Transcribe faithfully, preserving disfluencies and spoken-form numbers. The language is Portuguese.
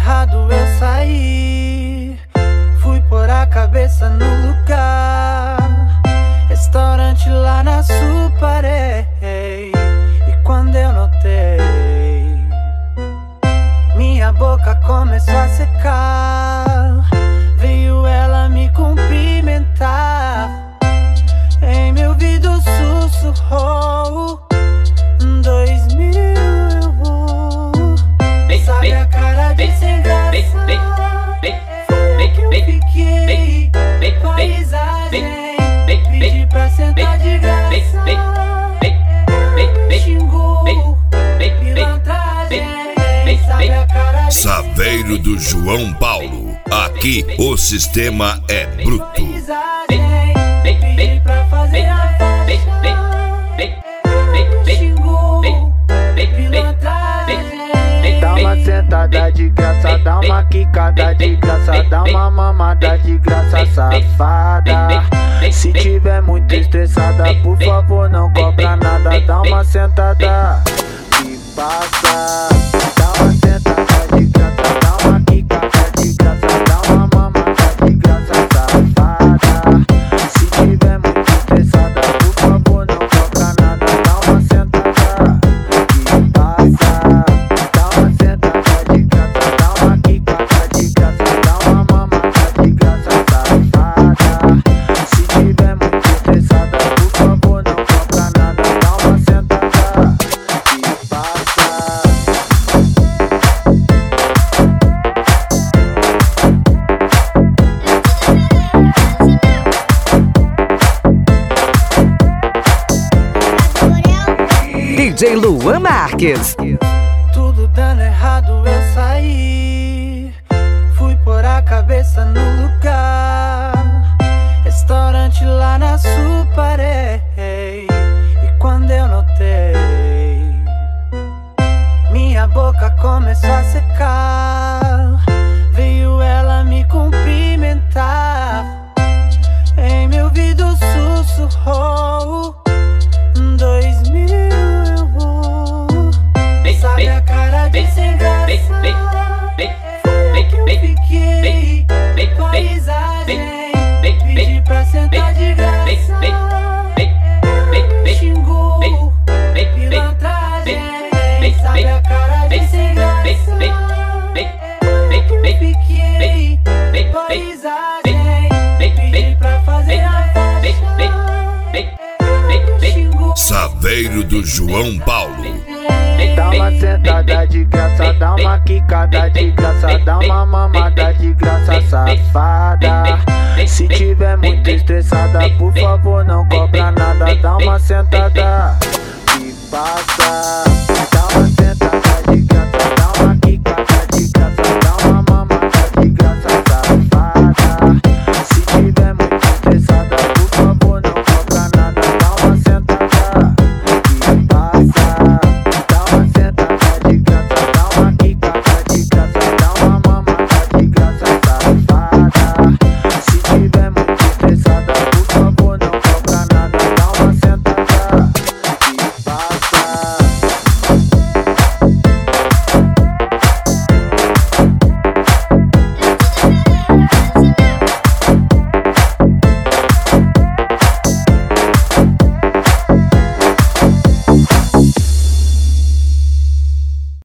errado eu saí, fui pôr a cabeça no lugar. Restaurante lá na Suparei, e quando eu notei, minha boca começou a secar. Veio ela me cumprimentar, em meu ouvido sussurrou: dois mil eu vou. Sabe a cara de sem graça, foi que eu fiquei paisagem. Pedi pra sentar de graça, xingou pilantragem. Sabe a cara de Saveiro do João Paulo, aqui o sistema é bruto. Pedi pra fazer a faixa, xingou pilantragem. Dá uma sentada de graça, dá uma quicada de graça, dá uma mamada de graça, safada. Se tiver muito estressada, por favor não cobra nada. Dá uma sentada e passa. Dá uma sentada de graça, dá uma quicada de graça, dá uma mamada de graça, safada. Se tiver muito estressada, por favor não cobra nada. Dá uma sentada e passa. D J Luan Marques. Tudo dando errado eu saí, fui pôr a cabeça no lugar. Restaurante lá na Suparei, e quando eu notei, minha boca começou a secar. Veio ela me cumprimentar, em meu ouvido sussurrou: dois mil eu vou. Sabe a cara de sem graça, foi que eu fiquei paisagem. Pedi pra sentar de graça, xingou pilantragem. Sabe a cara de sem graça, foi que eu fiquei paisagem. Pedi pra fazer a faixa, Saveiro do João Paulo. Dá uma sentada de graça, dá uma quicada de graça, dá uma mamada de graça, safada. Se tiver muito estressada, por favor não cobra nada. Dá uma sentada e passa.